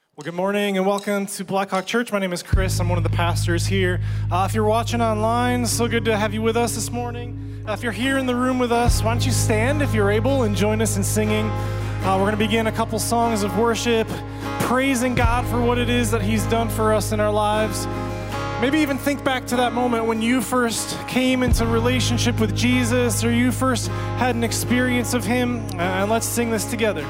Well, good morning and welcome to Blackhawk Church. My name is Chris. I'm one of the pastors here. If you're watching online, so good to have you with us this morning. If you're here in the room with us, why don't you stand if you're able and join us in singing. We're going to begin a couple songs of worship, praising God for what it is that He's done for us in our lives. Maybe even think back to that moment when you first came into relationship with Jesus or you first had an experience of Him. And let's sing this together.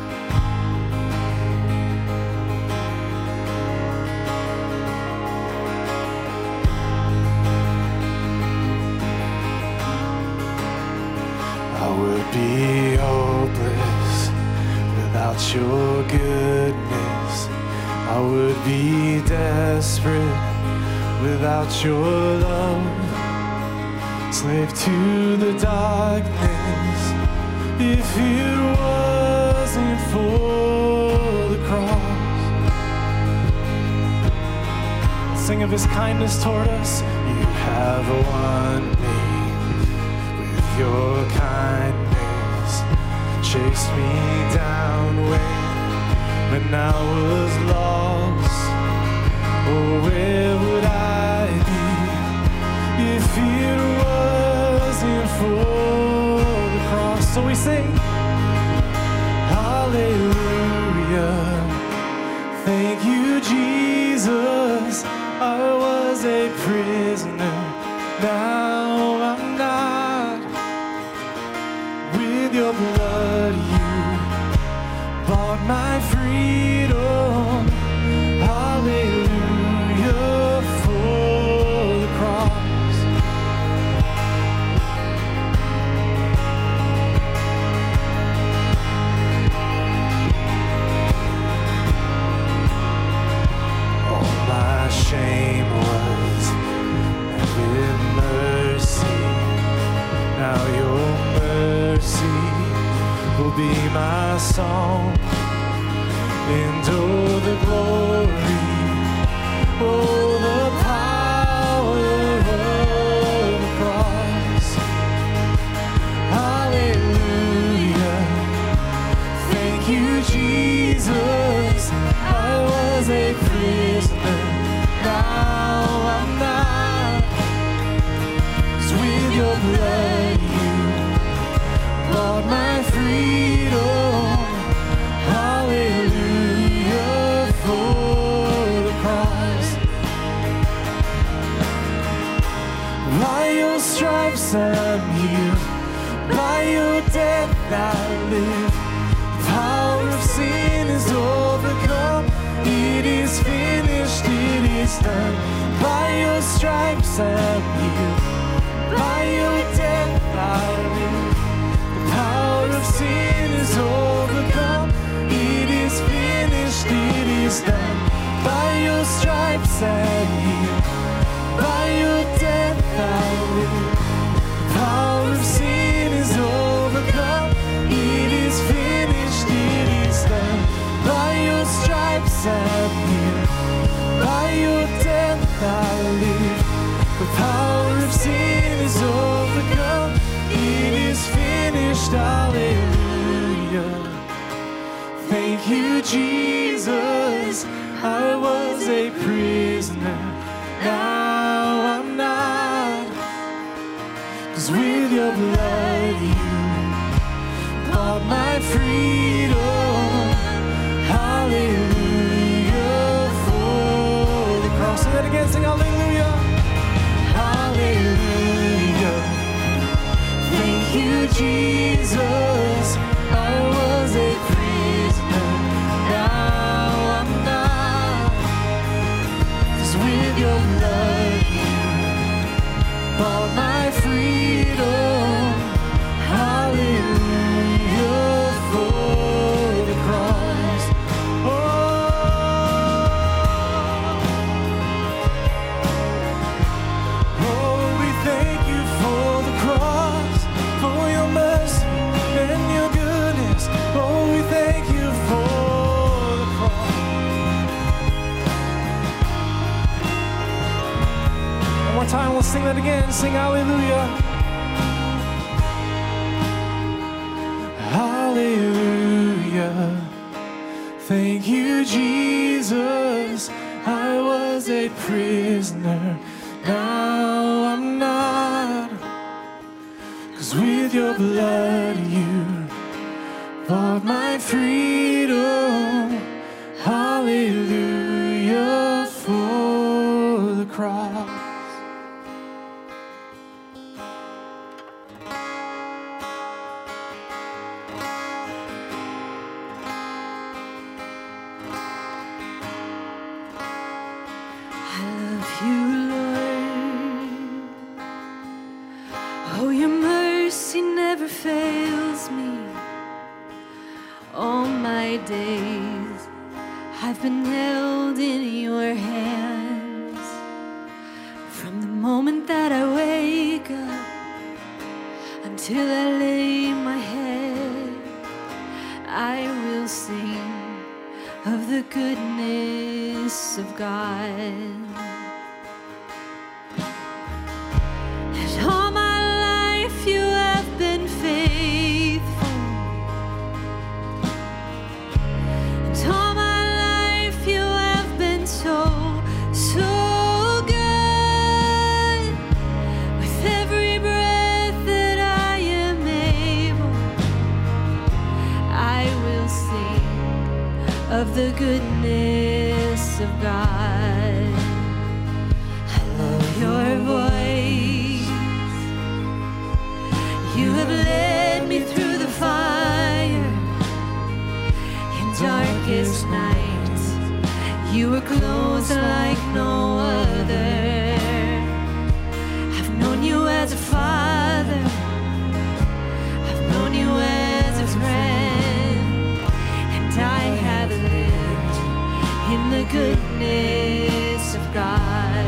Be hopeless without your goodness. I would be desperate without your love. Slave to the darkness if it wasn't for the cross. Sing of His kindness toward us. You have won me with your kindness. Chased me down when I was lost. Oh, where would I be if it wasn't for the cross? So we sing, hallelujah. Thank you, Jesus. I was a prisoner, now I'm not. With your blood you bought my freedom. Hallelujah for the cross. All my shame was met with mercy. Now your mercy will be my song, and oh the glory, oh the power of the cross. Hallelujah. Thank you, Jesus. I was a prisoner, now I'm not. 'Cause with your blood bought my freedom. Hallelujah for the cross. By your stripes I'm healed, by your death I live. The power of sin is overcome. It is finished, it is done. By your stripes I'm healed, by your death I live. Power of sin is overcome. It is finished, it is done. By your stripes I'm healed, by your death I live. Power of sin is overcome. It is finished, it is done. By your stripes I'm healed, by your death I live. The power of sin is overcome. It is finished, hallelujah. Thank you, Jesus. I was a prisoner, now I'm not. 'Cause with your blood you bought my freedom. Hallelujah for the cross. Say that again, sing hallelujah. Hallelujah. Thank you, Jesus. I was a prisoner, now I'm not. 'Cause with your blood you bought my freedom. Hallelujah for the cross. Oh, we thank you for the cross, for your mercy and your goodness. Oh, we thank you for the cross. One more time, we'll sing that again. Sing hallelujah. Hallelujah. Thank you, Jesus. I was a prisoner, now I'm not. 'Cause with your blood you bought my freedom. Hallelujah for the cross. Fails me all my days. I've been held in your hands from the moment that I wake up until I lay my head. I will sing of the goodness of God. And all my life you have been faithful, and all my life you have been so, so good. With every breath that I am able, I will sing of the goodness of God. I love your voice. You have led me through the fire in darkest nights. You were close like no other. I've known you as a father. I've known you as a friend. And I have lived in the goodness of God.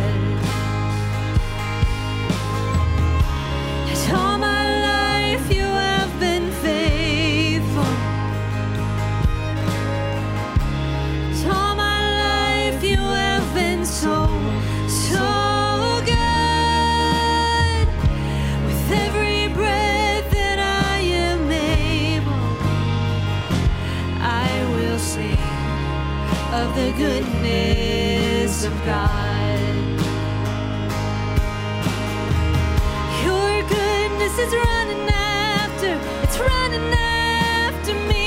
And all my life you have been faithful. And all my life you have been so, so good. With every breath that I am able, I will sing of the goodness of God. Your goodness is running after, it's running after me.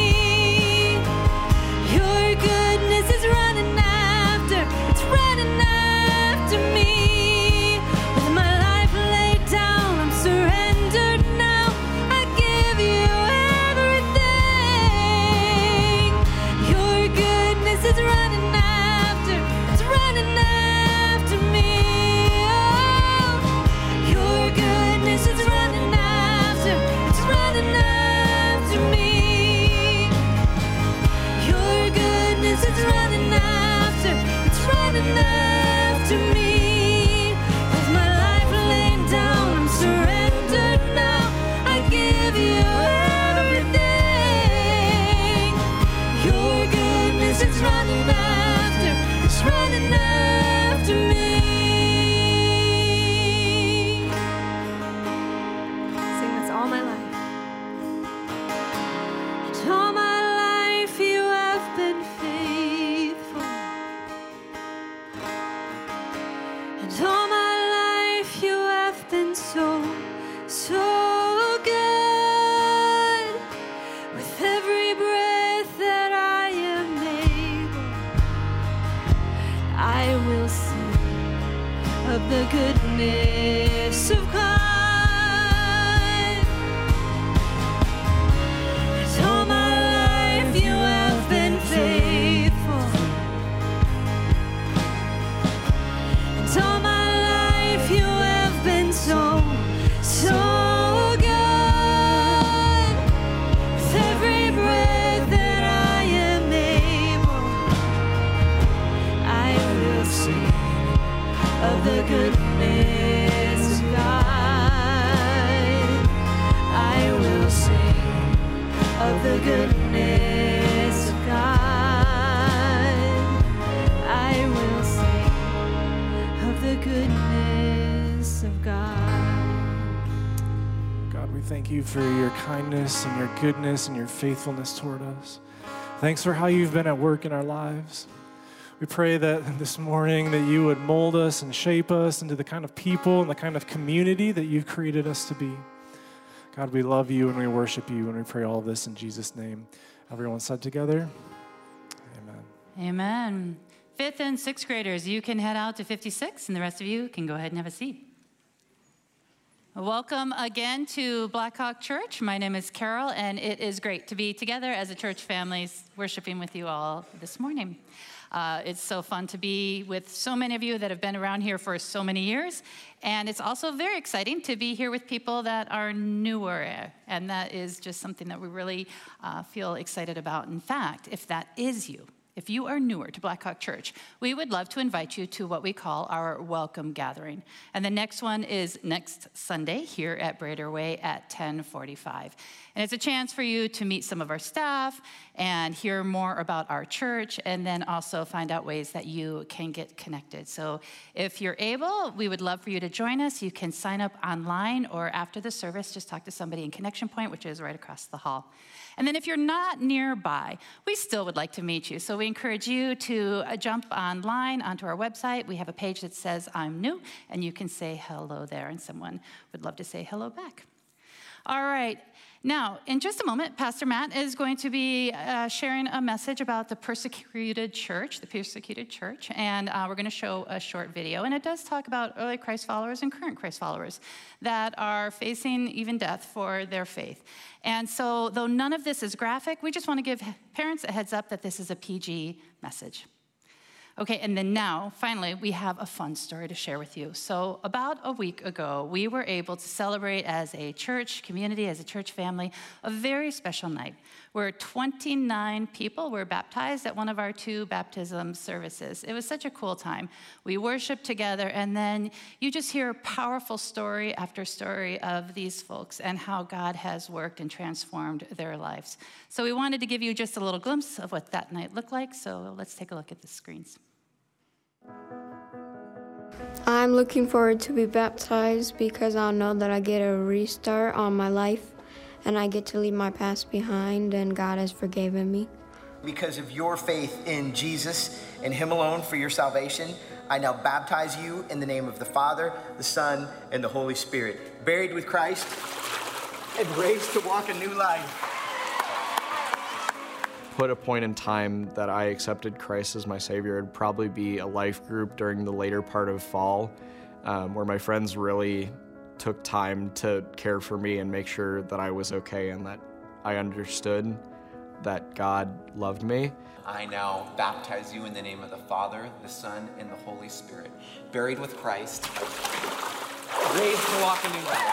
Your goodness is running after, it's running after me. With my life laid down, I'm surrendered now. I give you everything. Your goodness is running after, it's running after me. Oh, your goodness is running after, it's running after me. Your goodness is running after, it's running after me. With my life laid down, I'm surrendered now. I give you everything. Your goodness is running after, it's running after me. Sing this all my life. And all my life you have been faithful. And all my life you have been so, so good. With every breath that I am able, I will sing of the goodness of God. And all my life you have been faithful. And all my life you have been so, so good. With every breath that I am able, I will sing of the goodness of God. I will sing of the goodness of God. I will sing of the goodness of God. God, we thank you for your kindness and your goodness and your faithfulness toward us. Thanks for how you've been at work in our lives. We pray that this morning that you would mold us and shape us into the kind of people and the kind of community that you've created us to be. God, we love you and we worship you, and we pray all this in Jesus' name. Everyone said together, amen. Amen. 5th and 6th graders, you can head out to 56, and the rest of you can go ahead and have a seat. Welcome again to Blackhawk Church. My name is Carol, and it is great to be together as a church family worshiping with you all this morning. It's so fun to be with so many of you that have been around here for so many years, and it's also very exciting to be here with people that are newer, and that is just something that we really feel excited about. In fact, if that is you, if you are newer to Blackhawk Church, we would love to invite you to what we call our welcome gathering. And the next one is next Sunday here at Brader Way at 10:45. And it's a chance for you to meet some of our staff and hear more about our church, and then also find out ways that you can get connected. So if you're able, we would love for you to join us. You can sign up online, or after the service, just talk to somebody in Connection Point, which is right across the hall. And then if you're not nearby, we still would like to meet you. So we encourage you to jump online onto our website. We have a page that says I'm new, and you can say hello there, and someone would love to say hello back. All right. Now, in just a moment, Pastor Matt is going to be sharing a message about the persecuted church, and we're going to show a short video. And it does talk about early Christ followers and current Christ followers that are facing even death for their faith. And so, though none of this is graphic, we just want to give parents a heads up that this is a PG message. Okay, and then now, finally, we have a fun story to share with you. So about a week ago, we were able to celebrate as a church community, as a church family, a very special night where 29 people were baptized at one of our 2 baptism services. It was such a cool time. We worshiped together, and then you just hear powerful story after story of these folks and how God has worked and transformed their lives. So we wanted to give you just a little glimpse of what that night looked like, so let's take a look at the screens. I'm looking forward to be baptized because I'll know that I get a restart on my life and I get to leave my past behind and God has forgiven me. Because of your faith in Jesus and Him alone for your salvation, I now baptize you in the name of the Father, the Son, and the Holy Spirit, buried with Christ and raised to walk a new life. Put a point in time that I accepted Christ as my Savior, it'd probably be a life group during the later part of fall, where my friends really took time to care for me and make sure that I was okay and that I understood that God loved me. I now baptize you in the name of the Father, the Son, and the Holy Spirit, buried with Christ, raised to walk a new life.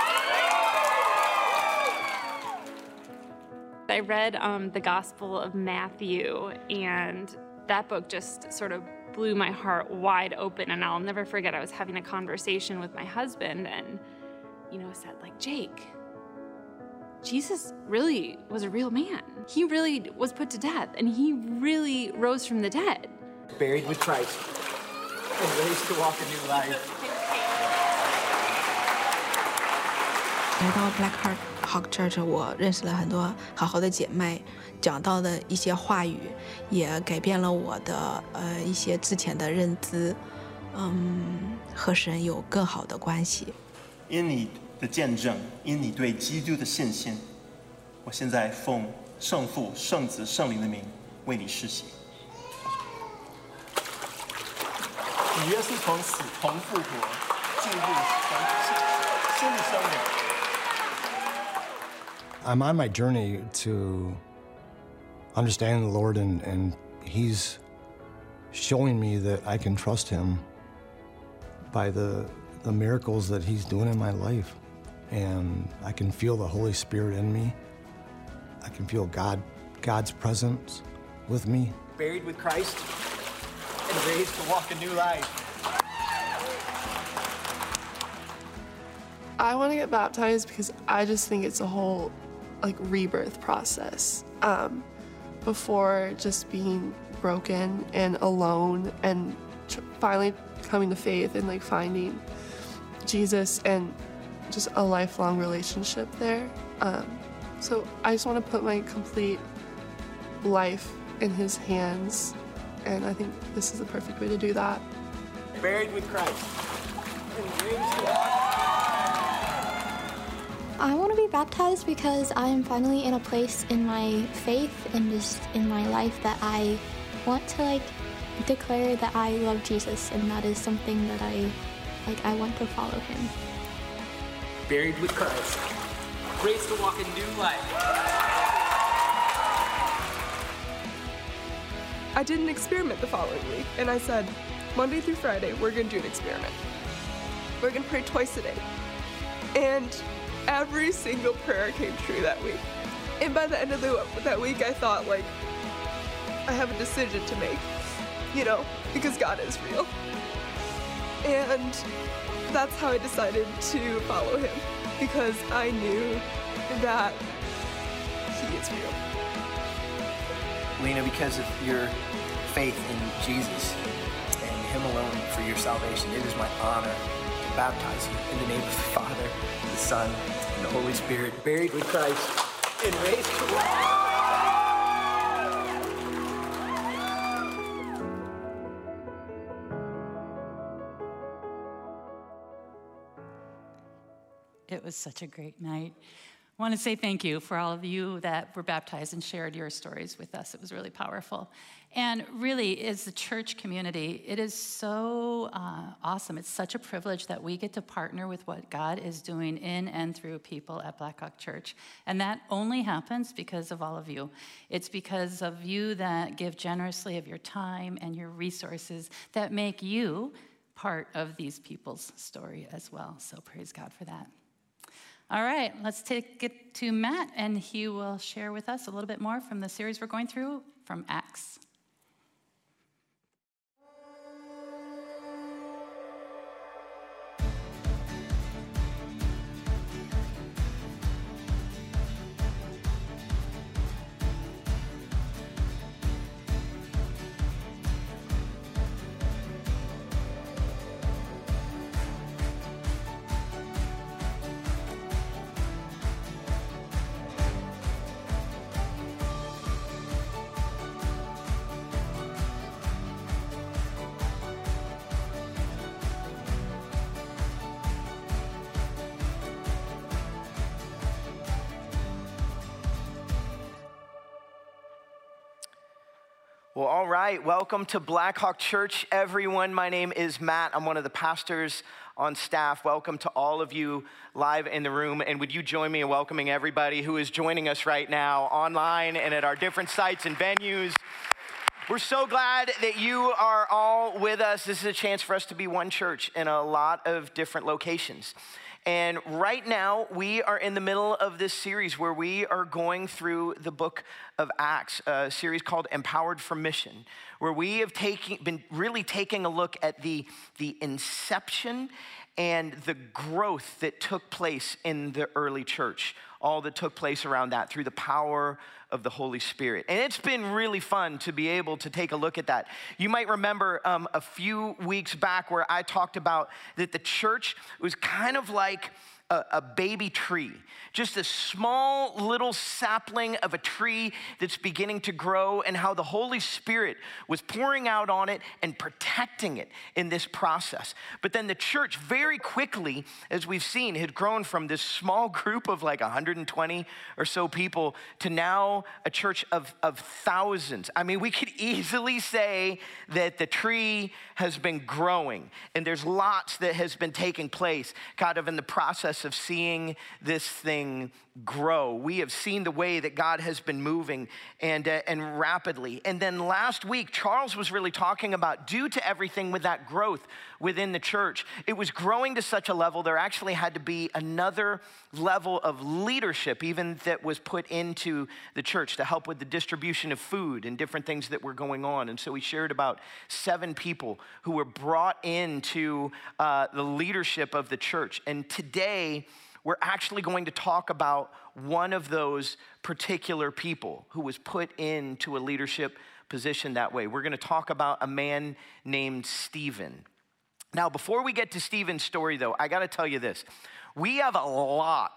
I read the Gospel of Matthew, and that book just sort of blew my heart wide open. And I'll never forget, I was having a conversation with my husband, and said, like, Jake, Jesus really was a real man. He really was put to death, and he really rose from the dead. Buried with Christ and raised to walk a new life. 来到 Blackhawk Church， 我认识了很多好好的姐妹，讲到的一些话语，也改变了我的一些之前的认知，和神有更好的关系。 因你的见证，因你对基督的信心，我现在奉圣父、圣子、圣灵的名为你施洗。主耶稣从死同复活，进入新的生命。 I'm on my journey to understand the Lord, and He's showing me that I can trust Him by the miracles that He's doing in my life. And I can feel the Holy Spirit in me. I can feel God's presence with me. Buried with Christ and raised to walk a new life. I want to get baptized because I just think it's a whole rebirth process before just being broken and alone and finally coming to faith and finding Jesus and just a lifelong relationship there. So I just want to put my complete life in his hands. And I think this is the perfect way to do that. Buried with Christ. I want to be baptized because I am finally in a place in my faith and just in my life that I want to declare that I love Jesus, and that is something that I want to follow him. Buried with Christ. Raised to walk in new life. I did an experiment the following week, and I said, Monday through Friday, we're going to do an experiment. We're going to pray twice a day. And every single prayer came true that week. And by the end of that week, I thought, I have a decision to make, because God is real. And that's how I decided to follow him, because I knew that he is real. Lena, because of your faith in Jesus and him alone for your salvation, it is my honor to baptize you in the name of the Father, the Son, and the Holy Spirit, buried with Christ and raised to life. It was such a great night. I want to say thank you for all of you that were baptized and shared your stories with us. It was really powerful. And really, as the church community, it is so awesome. It's such a privilege that we get to partner with what God is doing in and through people at Blackhawk Church. And that only happens because of all of you. It's because of you that give generously of your time and your resources that make you part of these people's story as well. So praise God for that. All right, let's take it to Matt, and he will share with us a little bit more from the series we're going through from Acts. Well, all right. Welcome to Blackhawk Church, everyone. My name is Matt. I'm one of the pastors on staff. Welcome to all of you live in the room. And would you join me in welcoming everybody who is joining us right now online and at our different sites and venues. We're so glad that you are all with us. This is a chance for us to be one church in a lot of different locations. And right now, we are in the middle of this series where we are going through the book of Acts, a series called Empowered for Mission, where we have been really taking a look at the inception and the growth that took place in the early church, all that took place around that through the power of the Holy Spirit. And it's been really fun to be able to take a look at that. You might remember a few weeks back where I talked about that the church was kind of like a baby tree, just a small little sapling of a tree that's beginning to grow, and how the Holy Spirit was pouring out on it and protecting it in this process. But then the church very quickly, as we've seen, had grown from this small group of like 120 or so people to now a church of thousands. I mean, we could easily say that the tree has been growing, and there's lots that has been taking place kind of in the process of seeing this thing grow. We have seen the way that God has been moving and rapidly. And then last week, Charles was really talking about, due to everything with that growth within the church, it was growing to such a level there actually had to be another level of leadership even that was put into the church to help with the distribution of food and different things that were going on. And so we shared about 7 people who were brought into the leadership of the church. And today, we're actually going to talk about one of those particular people who was put into a leadership position that way. We're going to talk about a man named Stephen. Now, before we get to Stephen's story, though, I got to tell you this. We have a lot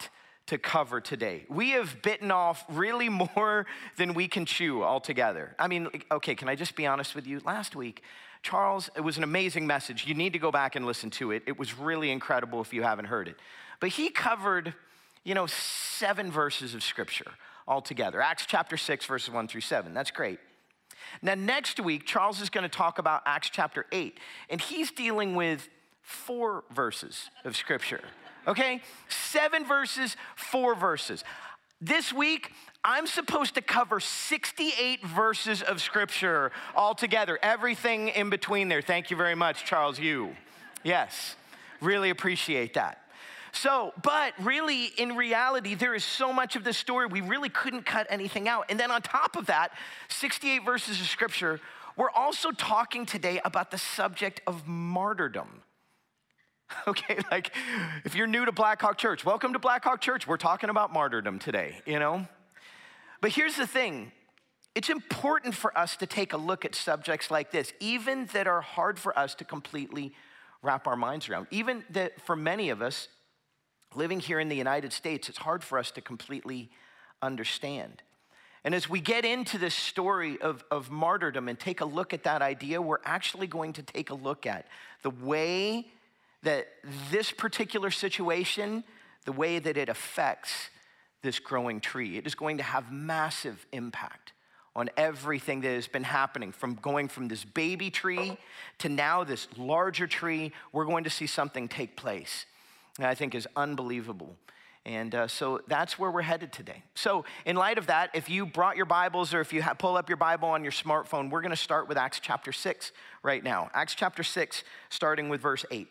to cover today. We have bitten off really more than we can chew altogether. I mean, okay, can I just be honest with you? Last week, Charles, it was an amazing message. You need to go back and listen to it. It was really incredible if you haven't heard it. But he covered, 7 verses of scripture altogether. Acts chapter 6, verses 1 through 7. That's great. Now, next week, Charles is going to talk about Acts chapter 8, and he's dealing with 4 verses of scripture, okay? 7 verses, 4 verses. This week, I'm supposed to cover 68 verses of scripture altogether, everything in between there. Thank you very much, Charles Yu. Yes, really appreciate that. So, but really, in reality, there is so much of this story, we really couldn't cut anything out. And then on top of that, 68 verses of scripture, we're also talking today about the subject of martyrdom. Okay, like if you're new to Blackhawk Church, welcome to Blackhawk Church. We're talking about martyrdom today, But here's the thing. It's important for us to take a look at subjects like this, even that are hard for us to completely wrap our minds around. Even that for many of us, living here in the United States, it's hard for us to completely understand. And as we get into this story of martyrdom and take a look at that idea, we're actually going to take a look at the way that this particular situation, the way that it affects this growing tree. It is going to have massive impact on everything that has been happening, from going from this baby tree to now this larger tree. We're going to see something take place that I think is unbelievable. And so that's where we're headed today. So in light of that, if you brought your Bibles or if you pull up your Bible on your smartphone, we're going to start with Acts chapter 6 right now. Acts chapter 6, starting with verse 8.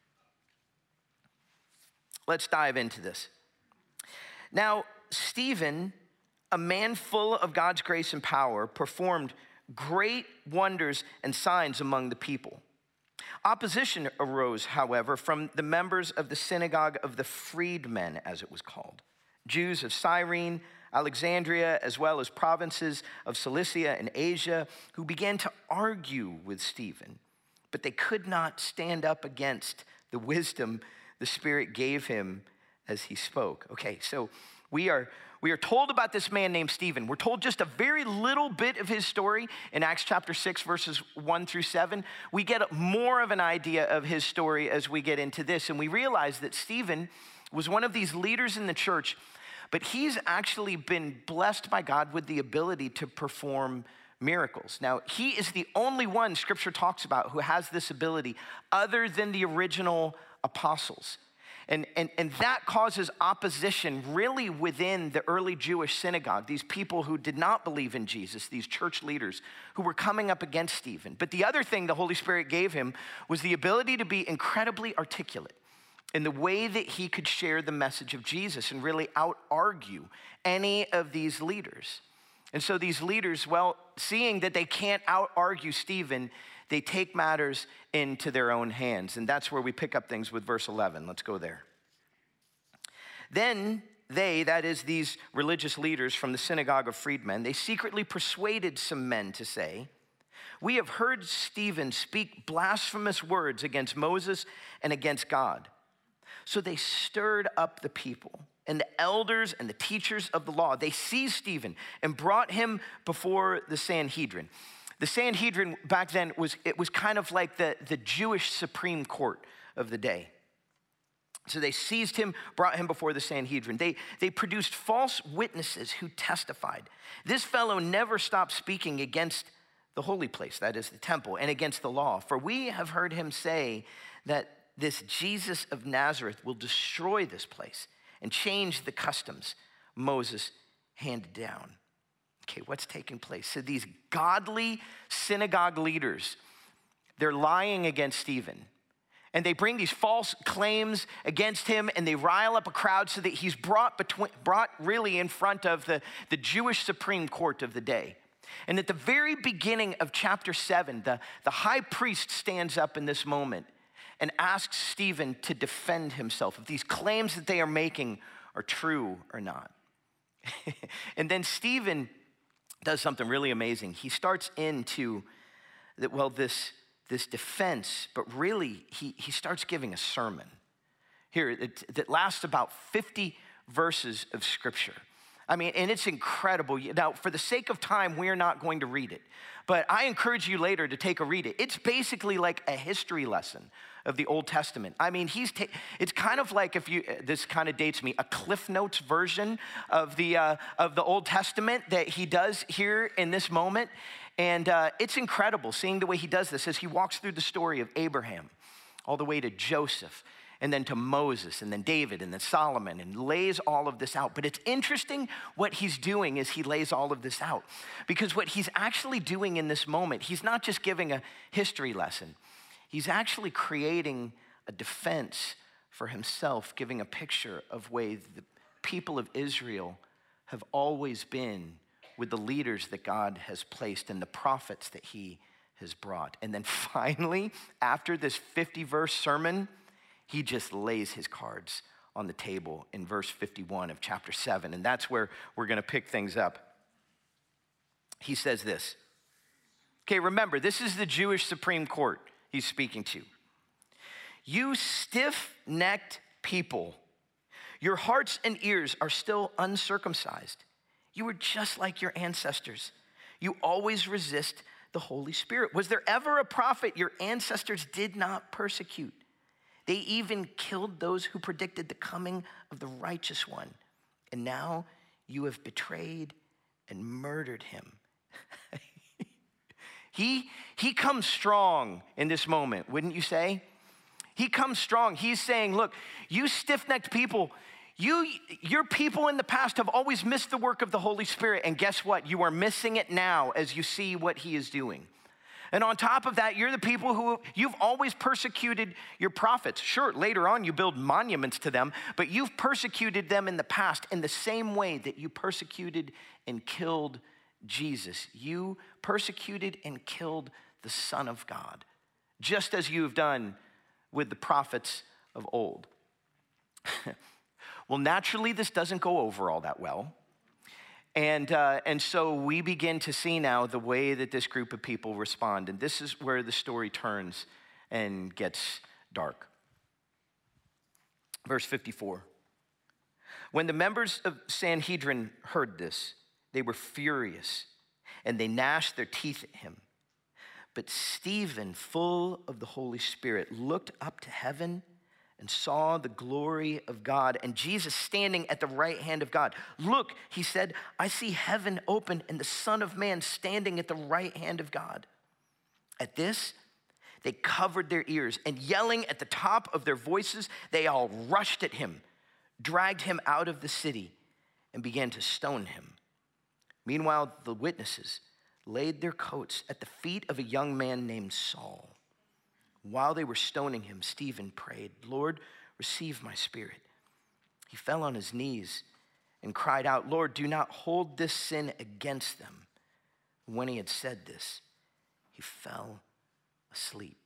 Let's dive into this. Now, Stephen, a man full of God's grace and power, performed great wonders and signs among the people. Opposition arose, however, from the members of the synagogue of the freedmen, as it was called, Jews of Cyrene, Alexandria, as well as provinces of Cilicia and Asia, who began to argue with Stephen, but they could not stand up against the wisdom the Spirit gave him as he spoke. Okay, so we are told about this man named Stephen. We're told just a very little bit of his story in Acts chapter 6, verses 1 through 7. We get more of an idea of his story as we get into this, and we realize that Stephen was one of these leaders in the church, but he's actually been blessed by God with the ability to perform miracles. Now, he is the only one Scripture talks about who has this ability other than the original apostles. And that causes opposition really within the early Jewish synagogue, these people who did not believe in Jesus, these church leaders who were coming up against Stephen. But the other thing the Holy Spirit gave him was the ability to be incredibly articulate in the way that he could share the message of Jesus and really out-argue any of these leaders. And so these leaders, well, seeing that they can't out-argue Stephen, they take matters into their own hands. And that's where we pick up things with verse 11. Let's go there. Then they, that is these religious leaders from the synagogue of freedmen, they secretly persuaded some men to say, "We have heard Stephen speak blasphemous words against Moses and against God." So they stirred up the people and the elders and the teachers of the law. They seized Stephen and brought him before the Sanhedrin. The Sanhedrin back then was kind of like the Jewish Supreme Court of the day. So they seized him, brought him before the Sanhedrin. They produced false witnesses who testified. This fellow never stopped speaking against the holy place, that is the temple, and against the law. For we have heard him say that this Jesus of Nazareth will destroy this place and change the customs Moses handed down. Okay, what's taking place? So these godly synagogue leaders, they're lying against Stephen. And they bring these false claims against him, and they rile up a crowd so that he's brought really in front of the Jewish Supreme Court of the day. And at the very beginning of chapter 7, the high priest stands up in this moment and asks Stephen to defend himself if these claims that they are making are true or not. And then Stephen does something really amazing. He starts into this defense, but really he starts giving a sermon here that lasts about 50 verses of Scripture. I mean, and it's incredible. Now, for the sake of time, we're not going to read it. But I encourage you later to take a read it. It's basically like a history lesson of the Old Testament. I mean, it's kind of like, this kind of dates me, a Cliff Notes version of the Old Testament that he does here in this moment. And it's incredible seeing the way he does this as he walks through the story of Abraham all the way to Joseph, and then to Moses, and then David, and then Solomon, and lays all of this out. But it's interesting what he's doing as he lays all of this out. Because what he's actually doing in this moment, he's not just giving a history lesson. He's actually creating a defense for himself, giving a picture of way the people of Israel have always been with the leaders that God has placed and the prophets that he has brought. And then finally, after this 50-verse sermon, he just lays his cards on the table in verse 51 of chapter 7. And that's where we're going to pick things up. He says this. Okay, remember, this is the Jewish Supreme Court he's speaking to. You stiff-necked people, your hearts and ears are still uncircumcised. You were just like your ancestors. You always resist the Holy Spirit. Was there ever a prophet your ancestors did not persecute? They even killed those who predicted the coming of the righteous one. And now you have betrayed and murdered him. He comes strong in this moment, wouldn't you say? He comes strong. He's saying, look, you stiff-necked people, your people in the past have always missed the work of the Holy Spirit. And guess what? You are missing it now as you see what he is doing. And on top of that, you're the people who, you've always persecuted your prophets. Sure, later on you build monuments to them, but you've persecuted them in the past in the same way that you persecuted and killed Jesus. You persecuted and killed the Son of God, just as you have done with the prophets of old. Well, naturally, this doesn't go over all that well. And so we begin to see now the way that this group of people respond. And this is where the story turns and gets dark. Verse 54. When the members of Sanhedrin heard this, they were furious, and they gnashed their teeth at him. But Stephen, full of the Holy Spirit, looked up to heaven and saw the glory of God and Jesus standing at the right hand of God. Look, he said, I see heaven open and the Son of Man standing at the right hand of God. At this, they covered their ears, and yelling at the top of their voices, they all rushed at him, dragged him out of the city, and began to stone him. Meanwhile, the witnesses laid their coats at the feet of a young man named Saul. While they were stoning him, Stephen prayed, Lord, receive my spirit. He fell on his knees and cried out, Lord, do not hold this sin against them. When he had said this, he fell asleep.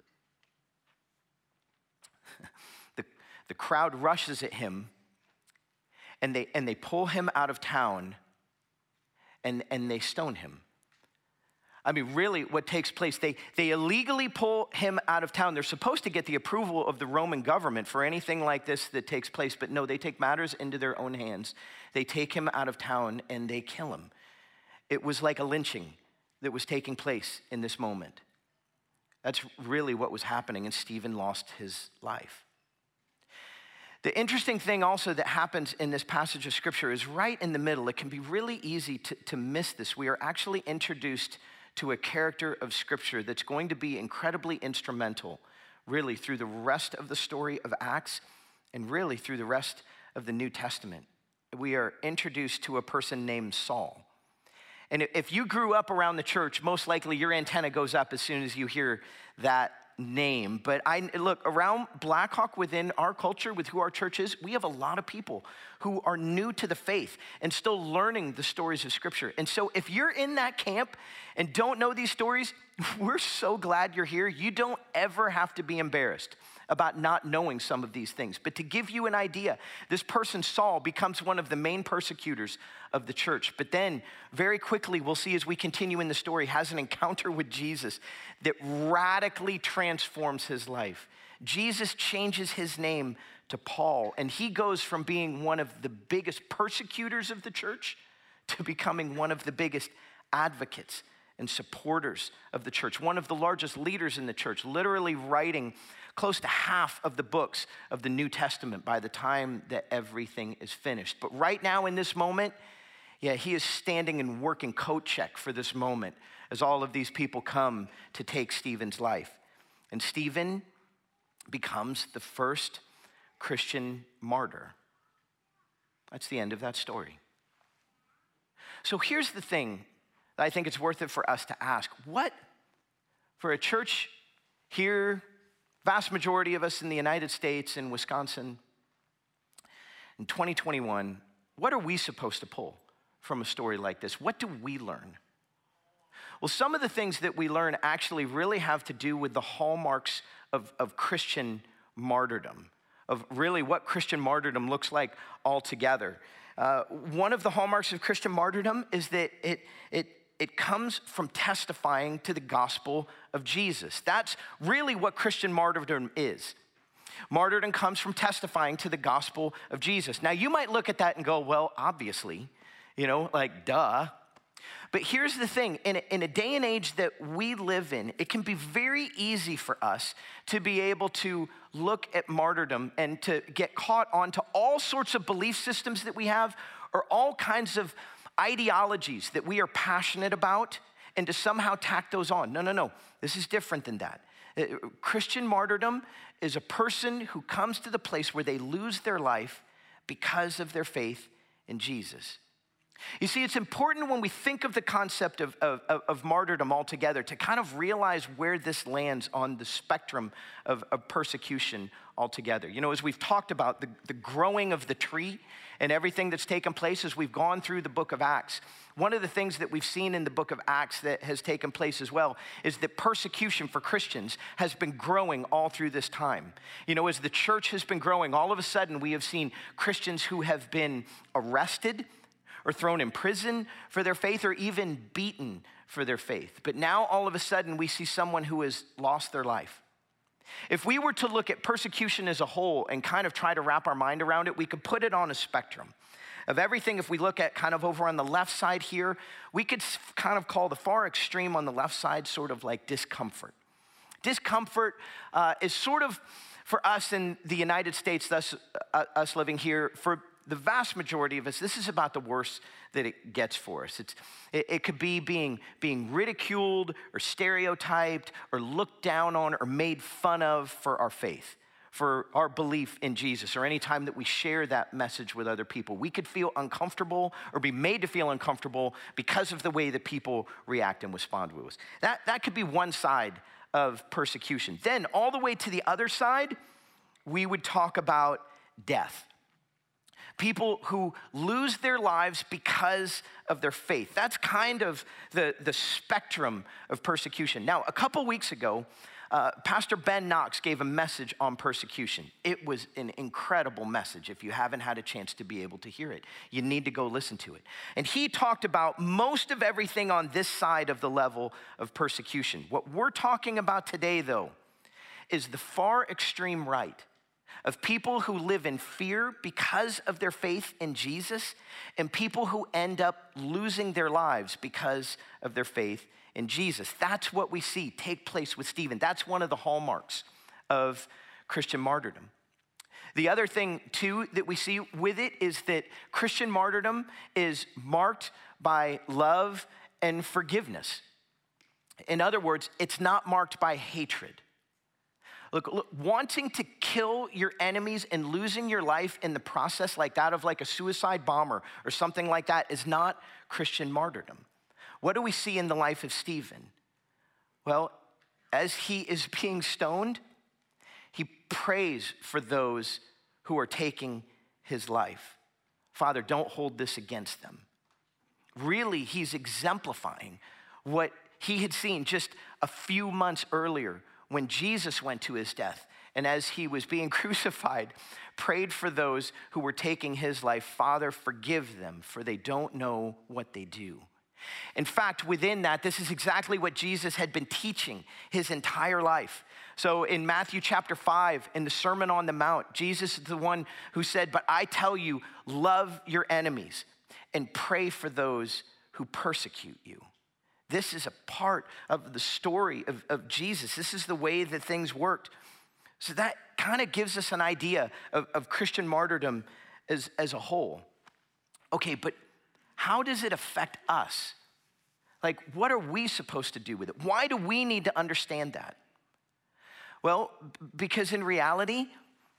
The crowd rushes at him, and they pull him out of town, and they stone him. I mean, really, what takes place, they illegally pull him out of town. They're supposed to get the approval of the Roman government for anything like this that takes place, but no, they take matters into their own hands. They take him out of town and they kill him. It was like a lynching that was taking place in this moment. That's really what was happening, and Stephen lost his life. The interesting thing also that happens in this passage of Scripture is right in the middle. It can be really easy to miss this. We are actually introduced to a character of Scripture that's going to be incredibly instrumental, really, through the rest of the story of Acts and really through the rest of the New Testament. We are introduced to a person named Saul. And if you grew up around the church, most likely your antenna goes up as soon as you hear that name. But look, around Blackhawk, within our culture, with who our church is, we have a lot of people who are new to the faith and still learning the stories of Scripture. And so if you're in that camp and don't know these stories, we're so glad you're here. You don't ever have to be embarrassed about not knowing some of these things. But to give you an idea, this person, Saul, becomes one of the main persecutors of the church. But then very quickly, we'll see as we continue in the story, has an encounter with Jesus that radically transforms his life. Jesus changes his name to Paul. And he goes from being one of the biggest persecutors of the church to becoming one of the biggest advocates and supporters of the church, one of the largest leaders in the church, literally writing close to half of the books of the New Testament by the time that everything is finished. But right now in this moment, he is standing and working coat check for this moment as all of these people come to take Stephen's life. And Stephen becomes the first Christian martyr. That's the end of that story. So here's the thing that I think it's worth it for us to ask. What, for a church here, vast majority of us in the United States, in Wisconsin, in 2021, what are we supposed to pull from a story like this? What do we learn? Well, some of the things that we learn actually really have to do with the hallmarks of Christian martyrdom, of really what Christian martyrdom looks like altogether. One of the hallmarks of Christian martyrdom is that it comes from testifying to the gospel of Jesus. That's really what Christian martyrdom is. Martyrdom comes from testifying to the gospel of Jesus. Now, you might look at that and go, well, obviously, like, duh. But here's the thing, in a day and age that we live in, it can be very easy for us to be able to look at martyrdom and to get caught onto all sorts of belief systems that we have, or all kinds of ideologies that we are passionate about, and to somehow tack those on. No. This is different than that. Christian martyrdom is a person who comes to the place where they lose their life because of their faith in Jesus. You see, it's important when we think of the concept of martyrdom altogether to kind of realize where this lands on the spectrum of persecution altogether. As we've talked about the growing of the tree and everything that's taken place as we've gone through the book of Acts, one of the things that we've seen in the book of Acts that has taken place as well is that persecution for Christians has been growing all through this time. As the church has been growing, all of a sudden we have seen Christians who have been arrested or thrown in prison for their faith, or even beaten for their faith. But now all of a sudden we see someone who has lost their life. If we were to look at persecution as a whole and kind of try to wrap our mind around it, we could put it on a spectrum of everything. If we look at kind of over on the left side here, we could kind of call the far extreme on the left side sort of like discomfort. Discomfort is sort of, for us in the United States, us living here, for the vast majority of us, this is about the worst that it gets for us. It could be being ridiculed or stereotyped or looked down on or made fun of for our faith, for our belief in Jesus, or any time that we share that message with other people. We could feel uncomfortable or be made to feel uncomfortable because of the way that people react and respond to us. That could be one side of persecution. Then all the way to the other side, we would talk about death. People who lose their lives because of their faith. That's kind of the spectrum of persecution. Now, a couple weeks ago, Pastor Ben Knox gave a message on persecution. It was an incredible message. If you haven't had a chance to be able to hear it, you need to go listen to it. And he talked about most of everything on this side of the level of persecution. What we're talking about today, though, is the far extreme right of people who live in fear because of their faith in Jesus, and people who end up losing their lives because of their faith in Jesus. That's what we see take place with Stephen. That's one of the hallmarks of Christian martyrdom. The other thing, too, that we see with it is that Christian martyrdom is marked by love and forgiveness. In other words, it's not marked by hatred. Look, wanting to kill your enemies and losing your life in the process like that of like a suicide bomber or something like that is not Christian martyrdom. What do we see in the life of Stephen? Well, as he is being stoned, he prays for those who are taking his life. Father, don't hold this against them. Really, he's exemplifying what he had seen just a few months earlier when Jesus went to his death, and as he was being crucified, prayed for those who were taking his life. Father, forgive them, for they don't know what they do. In fact, within that, this is exactly what Jesus had been teaching his entire life. So in Matthew chapter 5, in the Sermon on the Mount, Jesus is the one who said, "But I tell you, love your enemies and pray for those who persecute you." This is a part of the story of Jesus. This is the way that things worked. So that kind of gives us an idea of Christian martyrdom as a whole. Okay, but how does it affect us? Like, what are we supposed to do with it? Why do we need to understand that? Well, because in reality,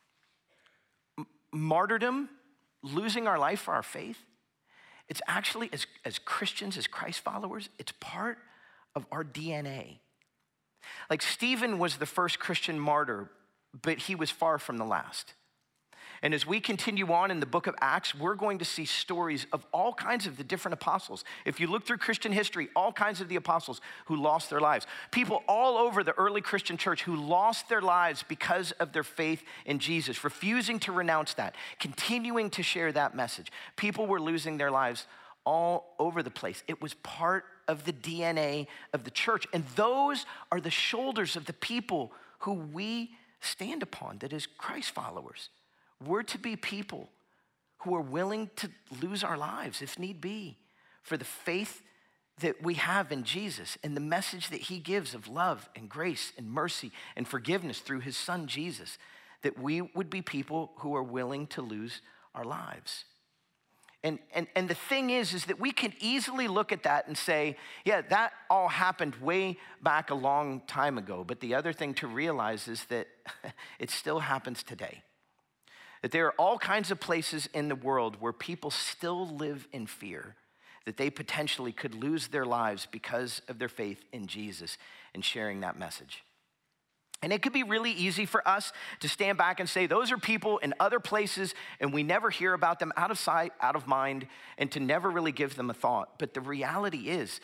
martyrdom, losing our life for our faith, it's actually, as Christians, as Christ followers, it's part of our DNA. Like Stephen was the first Christian martyr, but he was far from the last. And as we continue on in the book of Acts, we're going to see stories of all kinds of the different apostles. If you look through Christian history, all kinds of the apostles who lost their lives. People all over the early Christian church who lost their lives because of their faith in Jesus, refusing to renounce that, continuing to share that message. People were losing their lives all over the place. It was part of the DNA of the church. And those are the shoulders of the people who we stand upon, that is Christ followers. We're to be people who are willing to lose our lives if need be for the faith that we have in Jesus and the message that he gives of love and grace and mercy and forgiveness through his son Jesus, that we would be people who are willing to lose our lives. And the thing is that we can easily look at that and say, yeah, that all happened way back a long time ago. But the other thing to realize is that it still happens today. That there are all kinds of places in the world where people still live in fear that they potentially could lose their lives because of their faith in Jesus and sharing that message. And it could be really easy for us to stand back and say, those are people in other places and we never hear about them, out of sight, out of mind, and to never really give them a thought. But the reality is,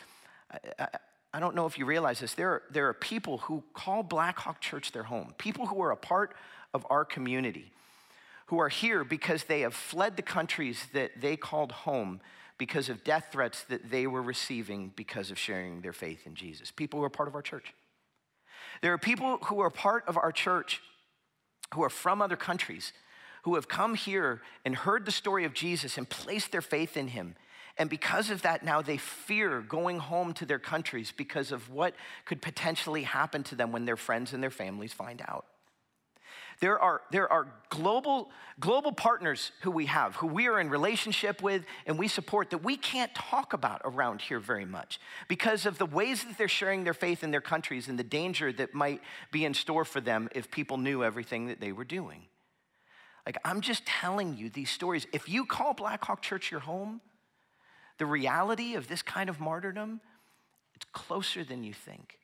I don't know if you realize this, there are people who call Black Hawk Church their home, people who are a part of our community, who are here because they have fled the countries that they called home because of death threats that they were receiving because of sharing their faith in Jesus. People who are part of our church. There are people who are part of our church who are from other countries, who have come here and heard the story of Jesus and placed their faith in him. And because of that, now they fear going home to their countries because of what could potentially happen to them when their friends and their families find out. There are global partners who we have, who we are in relationship with and we support that we can't talk about around here very much because of the ways that they're sharing their faith in their countries and the danger that might be in store for them if people knew everything that they were doing. Like, I'm just telling you these stories. If you call Black Hawk Church your home, the reality of this kind of martyrdom, it's closer than you think.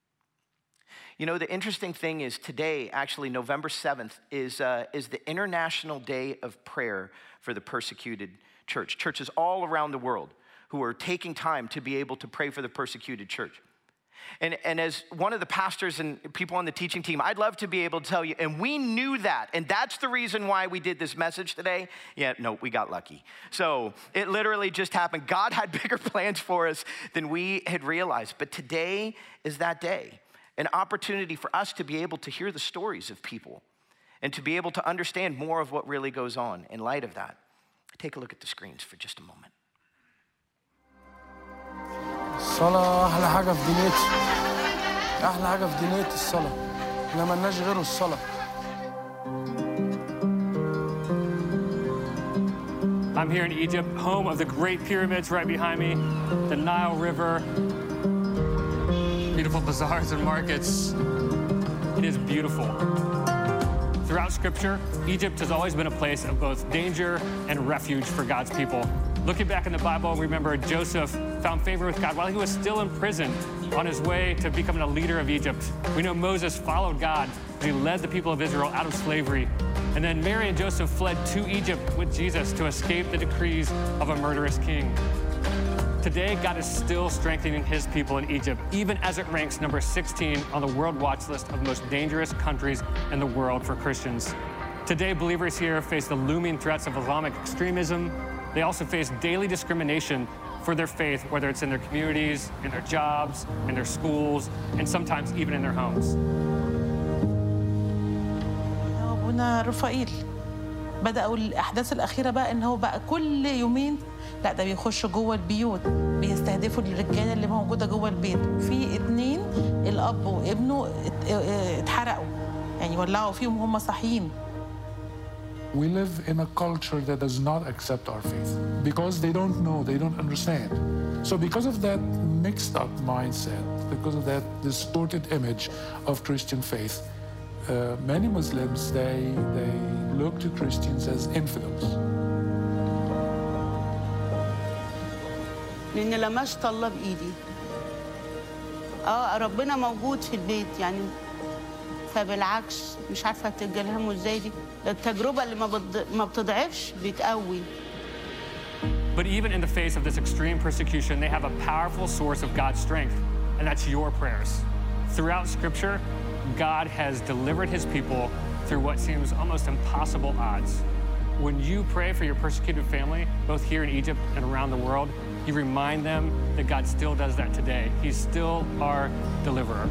You know, the interesting thing is today, actually November 7th, is the International Day of Prayer for the Persecuted Church. Churches all around the world who are taking time to be able to pray for the persecuted church. And as one of the pastors and people on the teaching team, I'd love to be able to tell you, and we knew that, and that's the reason why we did this message today. Yeah, no, we got lucky. So it literally just happened. God had bigger plans for us than we had realized. But today is that day. An opportunity for us to be able to hear the stories of people and to be able to understand more of what really goes on in light of that. Take a look at the screens for just a moment. الصلاة أحلى حاجة في دنيتي. أحلى حاجة في دنيتي الصلاة. إحنا مالناش غير الصلاة. I'm here in Egypt, home of the Great Pyramids right behind me, the Nile River, beautiful bazaars and markets. It is beautiful. Throughout Scripture, Egypt has always been a place of both danger and refuge for God's people. Looking back in the Bible, we remember Joseph found favor with God while he was still in prison on his way to becoming a leader of Egypt. We know Moses followed God as he led the people of Israel out of slavery. And then Mary and Joseph fled to Egypt with Jesus to escape the decrees of a murderous king. Today, God is still strengthening his people in Egypt, even as it ranks number 16 on the World Watch list of most dangerous countries in the world for Christians. Today, believers here face the looming threats of Islamic extremism. They also face daily discrimination for their faith, whether it's in their communities, in their jobs, in their schools, and sometimes even in their homes. أبونا رفائيل بدأوا الأحداث الأخيرة بقى إن هو بقى كل يومين لا ده بيخشوا جوه البيوت بيستهدفوا الرجالة اللي موجودة جوه البيت. في 2 الأب وابنه اتحرقوا يعني ولعوا فيهم وهم صاحيين. We live in a culture that does not accept our faith because they don't know, they don't understand. So because of that mixed up mindset, because of that distorted image of Christian faith, many Muslims, they look to Christians as infidels. لأن لمست الله بإيدي. ربنا موجود في البيت يعني فبالعكس مش عارفة تتجلهموا ازاي دي. التجربة اللي ما بتضعفش بتقوي. But even in the face of this extreme persecution, they have a powerful source of God's strength, and that's your prayers. Throughout Scripture, God has delivered his people through what seems almost impossible odds. When you pray for your persecuted family, both here in Egypt and around the world, you remind them that God still does that today. He's still our deliverer.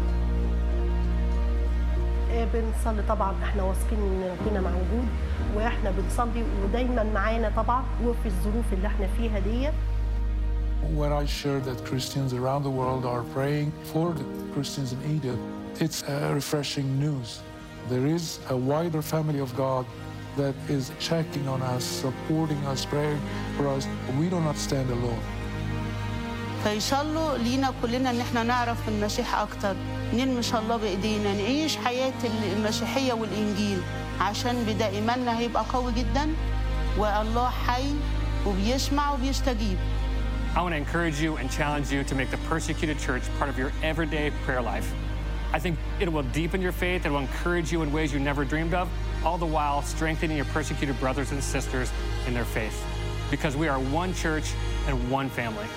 بنصلي طبعا احنا واثقين ان ربنا موجود واحنا بنصلي ودايما معانا طبعا وفي الظروف اللي احنا فيها ديت. When I share that Christians around the world are praying for the Christians in Egypt, it's refreshing news. There is a wider family of God that is checking on us, supporting us, praying for us. We do not stand alone. فيصلوا لينا كلنا ان احنا نعرف المسيح اكتر، نلمس الله بايدينا، نعيش حياة المسيحية والانجيل عشان بدا ايماننا هيبقى قوي جدا والله حي وبيسمع وبيستجيب. I want to encourage you and challenge you to make the persecuted church part of your everyday prayer life. I think it will deepen your faith, it will encourage you in ways you never dreamed of, all the while strengthening your persecuted brothers and sisters in their faith. Because we are one church and one family.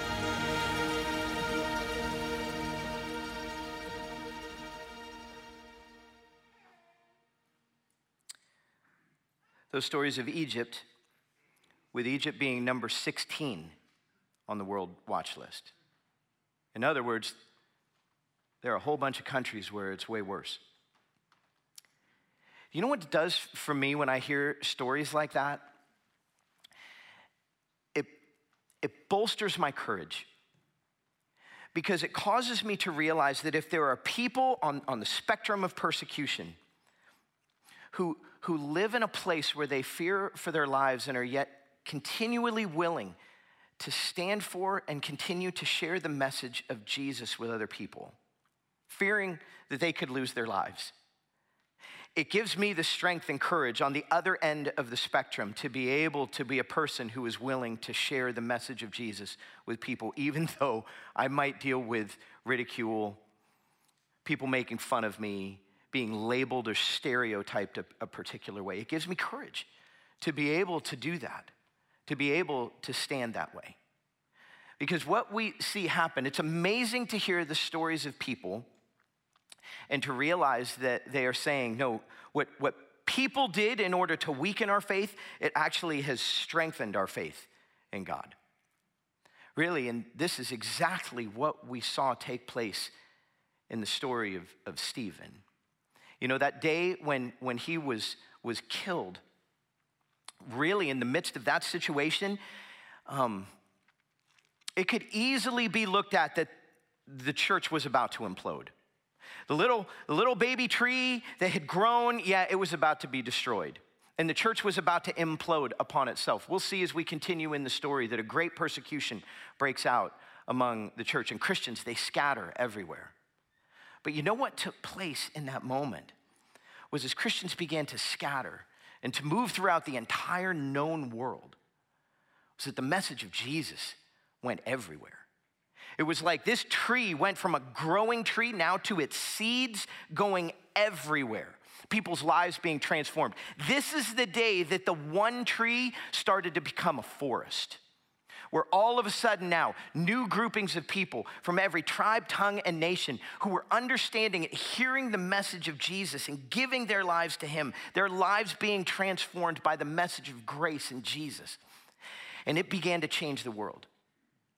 Those stories of Egypt, with Egypt being number 16 on the World Watch List. In other words, there are a whole bunch of countries where it's way worse. You know what it does for me when I hear stories like that? It bolsters my courage because it causes me to realize that if there are people on the spectrum of persecution who live in a place where they fear for their lives and are yet continually willing to stand for and continue to share the message of Jesus with other people, fearing that they could lose their lives. It gives me the strength and courage on the other end of the spectrum to be able to be a person who is willing to share the message of Jesus with people, even though I might deal with ridicule, people making fun of me, being labeled or stereotyped a particular way. It gives me courage to be able to do that, to be able to stand that way. Because what we see happen, it's amazing to hear the stories of people and to realize that they are saying, no, what people did in order to weaken our faith, it actually has strengthened our faith in God. Really, and this is exactly what we saw take place in the story of Stephen. You know, that day when he was killed, really in the midst of that situation, it could easily be looked at that the church was about to implode. The little baby tree that had grown, it was about to be destroyed. And the church was about to implode upon itself. We'll see as we continue in the story that a great persecution breaks out among the church. And Christians, they scatter everywhere. But you know what took place in that moment was as Christians began to scatter and to move throughout the entire known world, was that the message of Jesus went everywhere. It was like this tree went from a growing tree now to its seeds going everywhere. People's lives being transformed. This is the day that the one tree started to become a forest, where all of a sudden now, new groupings of people from every tribe, tongue, and nation who were understanding it, hearing the message of Jesus and giving their lives to him, their lives being transformed by the message of grace in Jesus. And it began to change the world.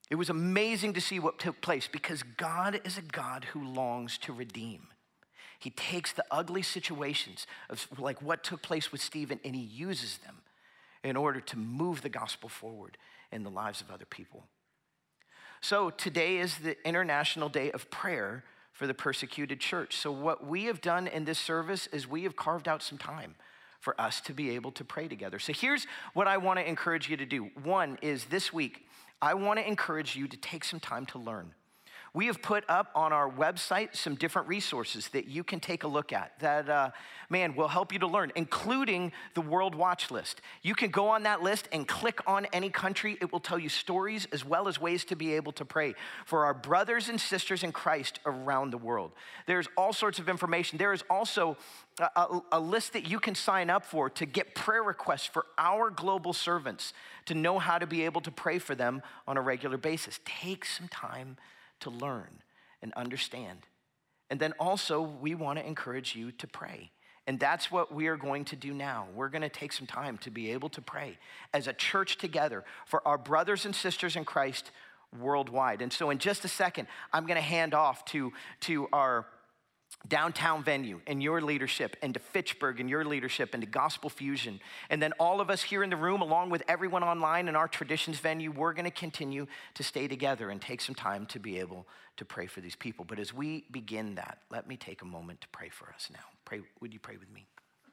It was amazing to see what took place because God is a God who longs to redeem. He takes the ugly situations of like what took place with Stephen and he uses them in order to move the gospel forward in the lives of other people. So today is the International Day of Prayer for the Persecuted Church. So what we have done in this service is we have carved out some time for us to be able to pray together. So here's what I want to encourage you to do. One is this week, I want to encourage you to take some time to learn. We have put up on our website some different resources that you can take a look at that, will help you to learn, including the World Watch List. You can go on that list and click on any country. It will tell you stories as well as ways to be able to pray for our brothers and sisters in Christ around the world. There's all sorts of information. There is also a list that you can sign up for to get prayer requests for our global servants to know how to be able to pray for them on a regular basis. Take some time to learn and understand. And then also, we want to encourage you to pray. And that's what we are going to do now. We're going to take some time to be able to pray as a church together for our brothers and sisters in Christ worldwide. And so in just a second, I'm going to hand off to our downtown venue and your leadership, and to Fitchburg and your leadership, and to Gospel Fusion. And then all of us here in the room, along with everyone online in our Traditions venue, we're going to continue to stay together and take some time to be able to pray for these people. But as we begin that, let me take a moment to pray for us now. Pray, would you pray with me?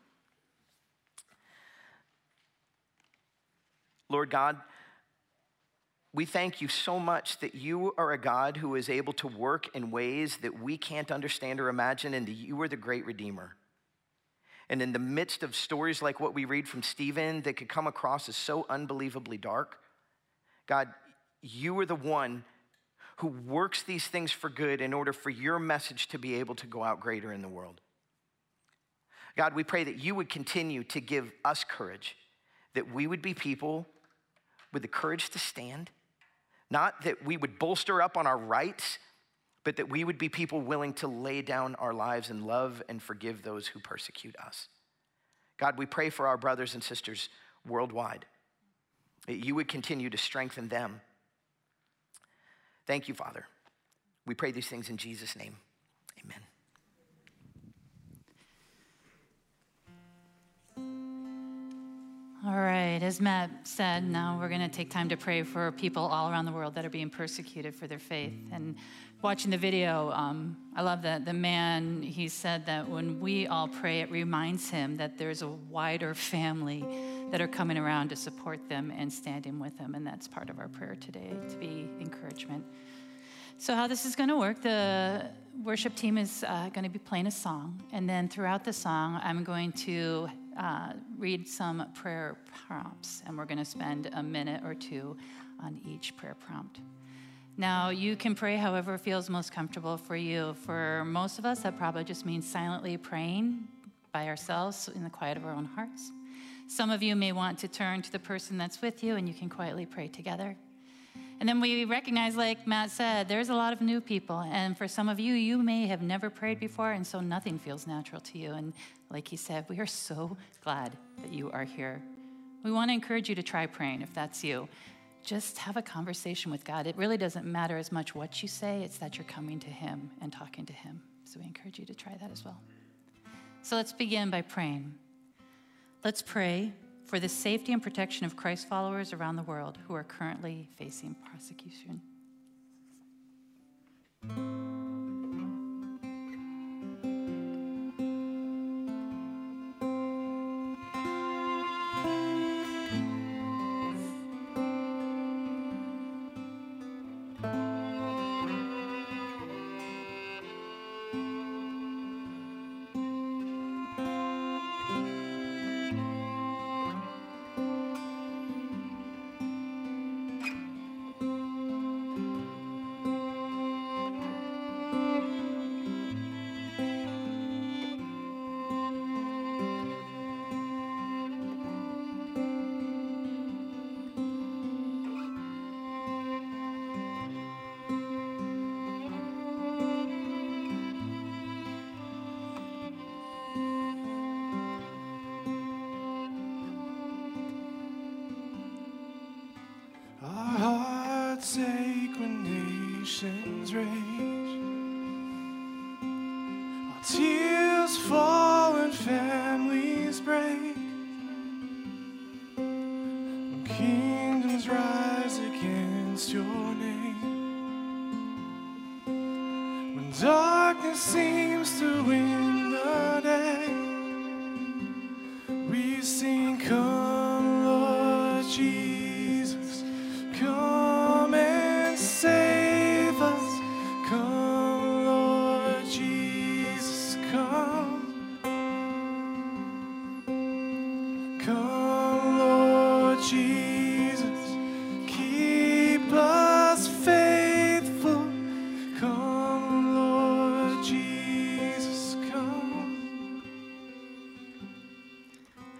Lord God, we thank you so much that you are a God who is able to work in ways that we can't understand or imagine, and that you are the great Redeemer. And in the midst of stories like what we read from Stephen that could come across as so unbelievably dark, God, you are the one who works these things for good in order for your message to be able to go out greater in the world. God, we pray that you would continue to give us courage, that we would be people with the courage to stand. Not that we would bolster up on our rights, but that we would be people willing to lay down our lives and love and forgive those who persecute us. God, we pray for our brothers and sisters worldwide, that you would continue to strengthen them. Thank you, Father. We pray these things in Jesus' name. Amen. All right, as Matt said, now we're going to take time to pray for people all around the world that are being persecuted for their faith. And watching the video, I love that the man, he said that when we all pray, it reminds him that there's a wider family that are coming around to support them and standing with them. And that's part of our prayer today, to be encouragement. So how this is going to work, the worship team is going to be playing a song. And then throughout the song, I'm going to read some prayer prompts, and we're going to spend a minute or two on each prayer prompt. Now, you can pray however feels most comfortable for you. For most of us, that probably just means silently praying by ourselves in the quiet of our own hearts. Some of you may want to turn to the person that's with you, and you can quietly pray together. And then we recognize, like Matt said, there's a lot of new people. And for some of you, you may have never prayed before, and so nothing feels natural to you. And like he said, we are so glad that you are here. We want to encourage you to try praying if that's you. Just have a conversation with God. It really doesn't matter as much what you say, it's that you're coming to him and talking to him. So we encourage you to try that as well. So let's begin by praying. Let's pray for the safety and protection of Christ followers around the world who are currently facing persecution.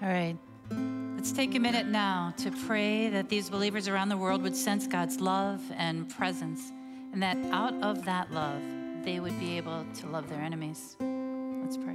All right. Let's take a minute now to pray that these believers around the world would sense God's love and presence, and that out of that love, they would be able to love their enemies. Let's pray.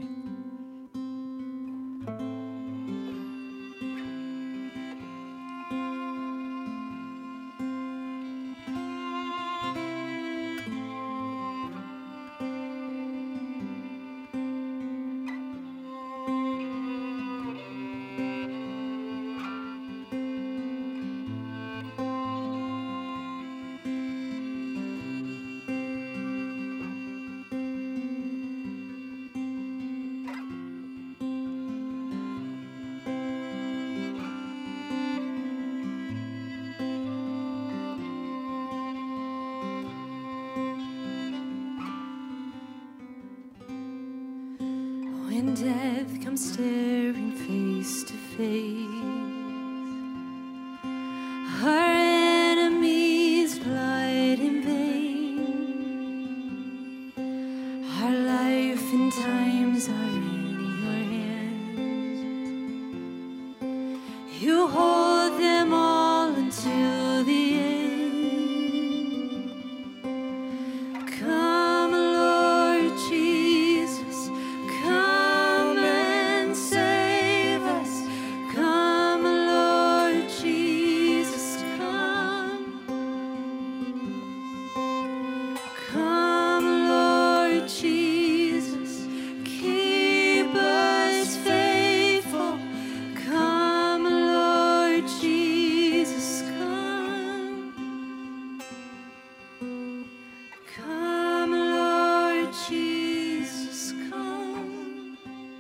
When death comes staring face to face, our enemies blood in vain. Our life and times are in your hands. You hold them all until the end. Come, Lord Jesus, come and save us. Come, Lord Jesus, come. Come, Lord Jesus, keep us faithful. Come, Lord Jesus, come. Come, Lord Jesus, come.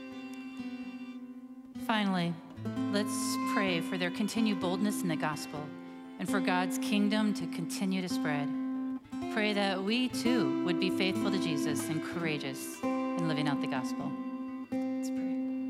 Finally, let's pray for their continued boldness in the gospel and for God's kingdom to continue to spread. Pray that we too would be faithful to Jesus and courageous in living out the gospel. Let's pray.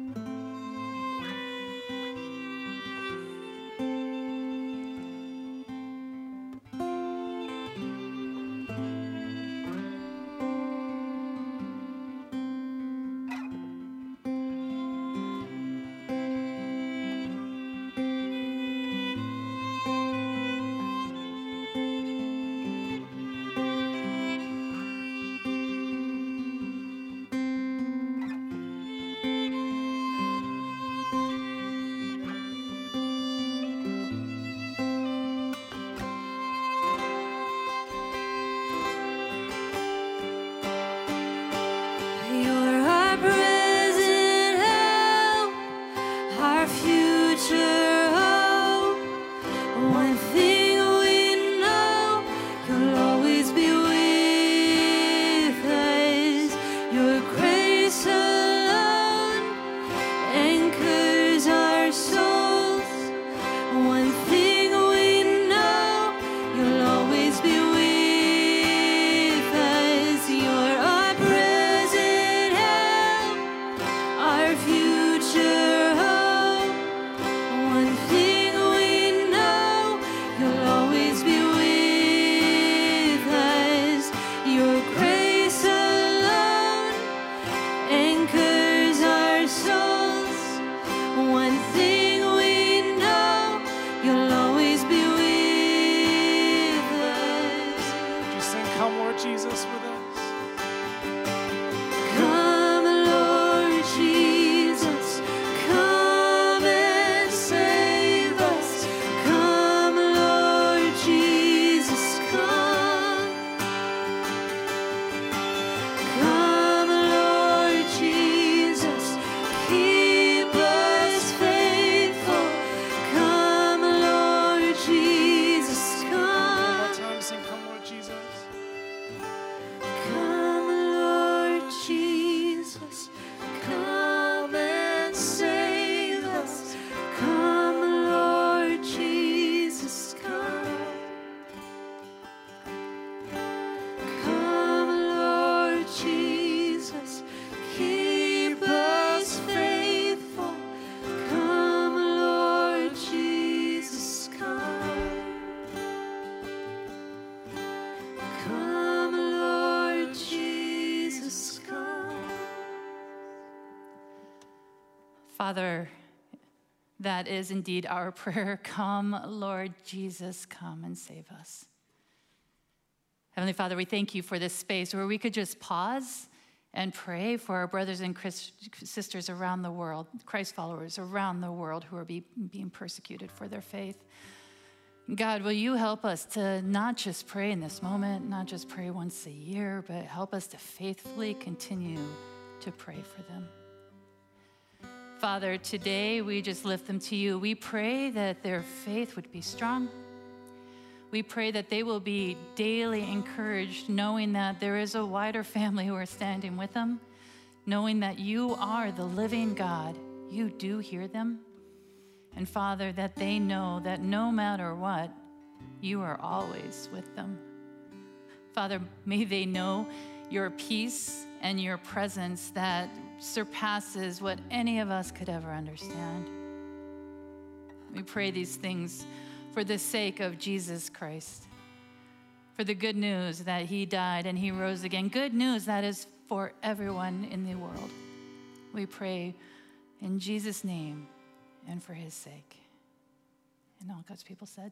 You're our present help, our future hope. One thing we know, you'll always be with us. Your grace alone anchors our souls. One thing we know, you'll always be with us. You're our present help, our future hope. One thing we know, you'll always be with us. Your grace alone anchors our souls. One thing we know, you'll always be with us. Just sing, Come, Lord Jesus, with us. Come, Lord Jesus, come and save us. Come, Lord Jesus, come. Come, Lord Jesus, keep us faithful. Come, Lord Jesus, One come. time, sing, Come, Lord Jesus. Come, Lord Jesus, come and save us. Come, Lord Jesus, come. Come, Lord Jesus, keep us faithful. Come, Lord Jesus, come. Come, Lord Jesus, come. Father, That is indeed our prayer. Come, Lord Jesus, come and save us. Heavenly Father, we thank you for this space where we could just pause and pray for our brothers and sisters around the world, Christ followers around the world who are being persecuted for their faith. God, will you help us to not just pray in this moment, not just pray once a year, but help us to faithfully continue to pray for them. Father, today we just lift them to you. We pray that their faith would be strong. We pray that they will be daily encouraged, knowing that there is a wider family who are standing with them, knowing that you are the living God. You do hear them. And Father, that they know that no matter what, you are always with them. Father, may they know your peace and your presence that surpasses what any of us could ever understand. We pray these things for the sake of Jesus Christ, for the good news that he died and he rose again. Good news that is for everyone in the world. We pray in Jesus' name and for his sake. And all God's people said,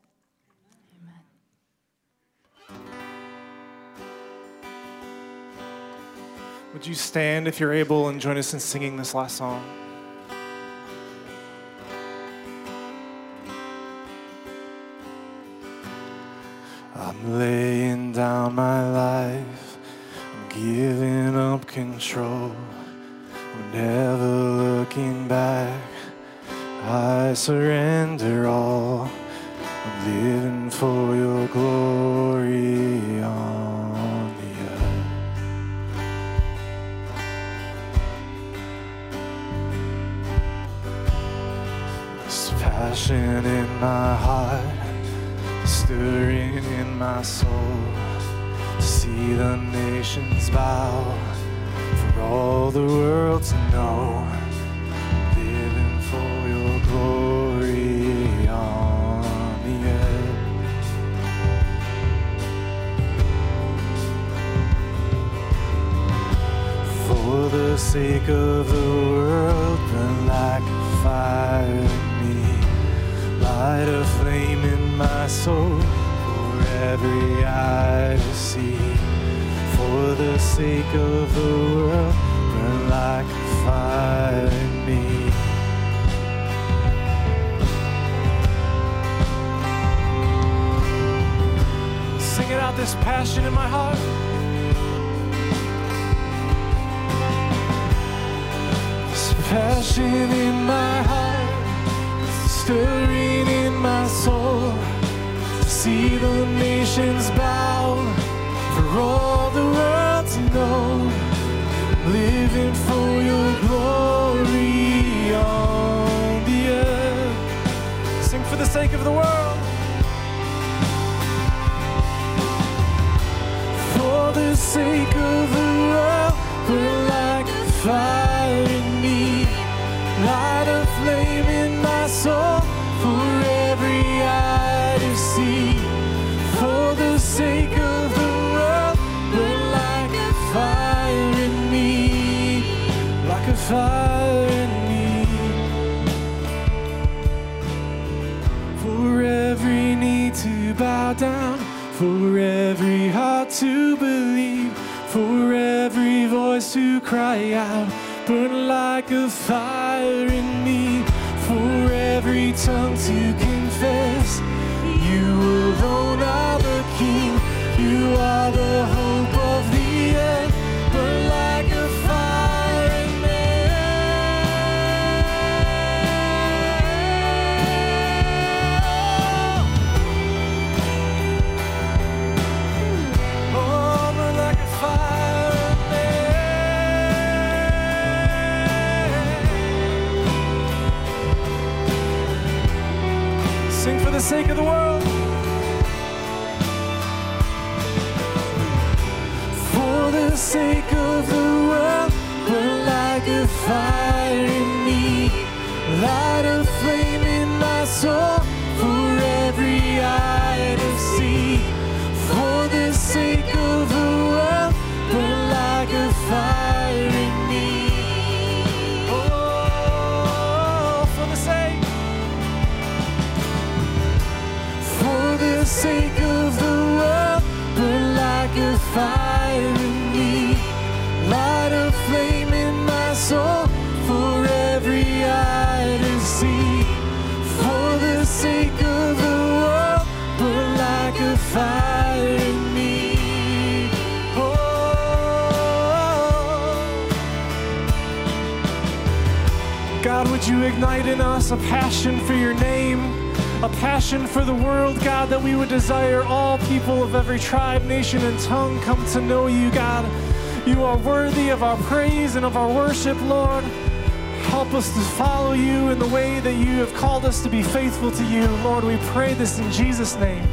amen. Would you stand if you're able and join us in singing this last song? I'm laying down my life, I'm giving up control, I'm never looking back, I surrender all, I'm living for your glory on the earth. This passion in my heart, stirring in my soul, to see the nations bow, for all the world to know, living for your glory on the earth. For the sake of the world, burn like a fire in me, light a flame in my soul, for every eye to see. For the sake of the world, burn like a fire in me. Sing it out, this passion in my heart. This passion in my heart, stirring in my soul, to see the nations bow, for all the world to know, living for your glory on the earth. Sing for the sake of the world. For the sake of the world, we're like a fire in me, light a flame in my soul, for every eye to see. For the sake of the world, burn like a fire in me, like a fire in me. For every knee to bow down, for every heart to believe, for every voice to cry out, burn like a fire in me. For every tongue to confess, you alone are the King, you are the hope of the earth, burn like a fire in me. Oh, burn like a fire in me. Sing for the sake of the world. For the sake of the world, burn like a fire in me, light a flame in my soul, for every eye to see. For the sake of the world, burn like a fire in me. Oh, for the sake. fire in me. Light a flame in my soul for every eye to see. For the sake of the world, burn like a fire in me. Oh, God, would you ignite in us a passion for your name, a passion for the world, God, that we would desire all people of every tribe, nation, and tongue come to know you, God. You are worthy of our praise and of our worship, Lord. Help us to follow you in the way that you have called us to be faithful to you. Lord, we pray this in Jesus' name.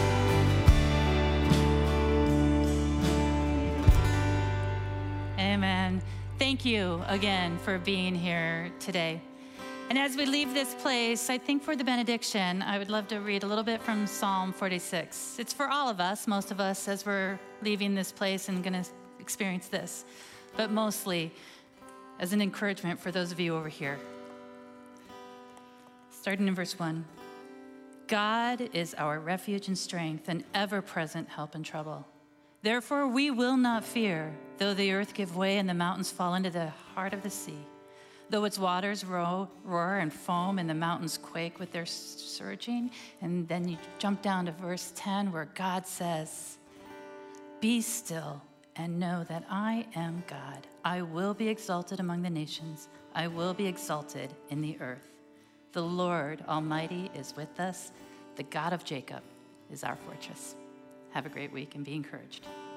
Amen. Thank you again for being here today. And as we leave this place, I think for the benediction, I would love to read a little bit from Psalm 46. It's for all of us, most of us, as we're leaving this place and going to experience this, but mostly as an encouragement for those of you over here. Starting in verse 1. God is our refuge and strength, an ever-present help in trouble. Therefore we will not fear, though the earth give way and the mountains fall into the heart of the sea, though its waters roar and foam and the mountains quake with their surging. And then you jump down to verse 10 where God says, be still and know that I am God. I will be exalted among the nations. I will be exalted in the earth. The Lord Almighty is with us. The God of Jacob is our fortress. Have a great week and be encouraged.